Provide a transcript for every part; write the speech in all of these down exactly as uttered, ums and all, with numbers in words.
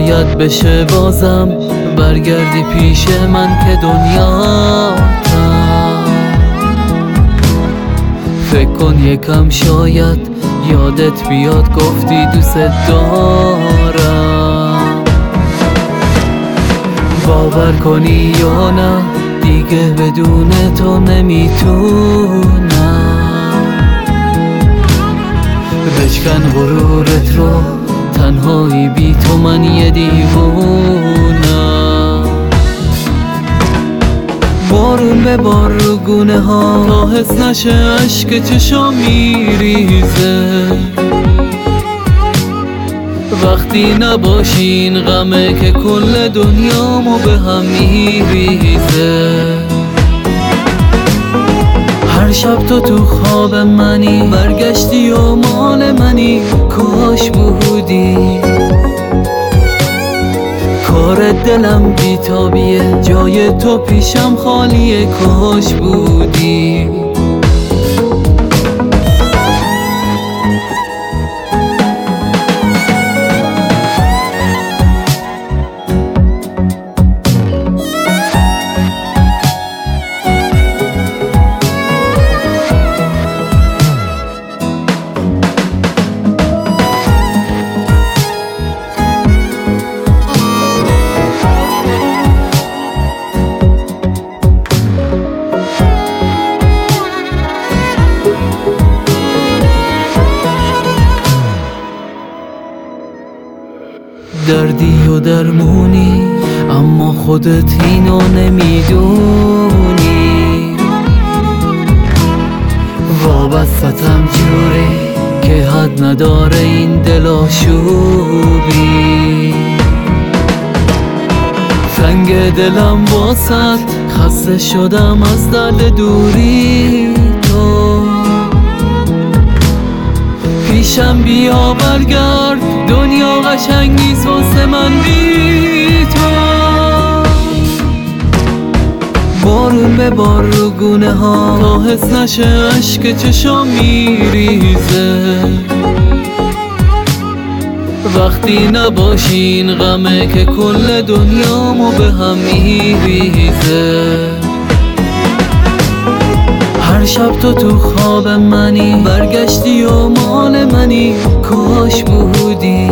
شاید بشه بازم برگردی پیش من که دنیاتم. فکر کن یکم شاید یادت بیاد گفتی دوست دارم. باور کنی یا نه دیگه بدون تو نمیتونم. بشکن غرورت رو، تنهایی بی تو من یه دیوونم. بارون به بار رو گونه ها تا حس نشه عشق چشام میریزه. وقتی نباشین غمه که کل دنیامو به هم میریزه. هر شب تو تو خواب منی، برگشتی و مال منی، کاش بودی. کار دلم بیتابیه، جای تو پیشم خالیه، کاش بودی. دردی و درمونی اما خودت اینو نمیدونی. وابستم جوری که حد نداره این دل آشوبی. تنگ دلم واسط، خسته شدم از درد دوری تو. پیشم بیا برگرد، دنیا قشنگ نیست واسه من بی تو. بارون به بار رو گونه ها تا حس نشه عشق چشام میریزه. وقتی نباشین غمه که کل دنیامو به هم میریزه. هر شب تو تو خواب منی، برگشتی و مال منی، کاش بودی.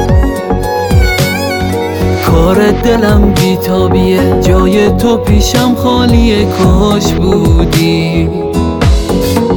کار دلم بیتابیه، جای تو پیشم خالیه، کاش بودی.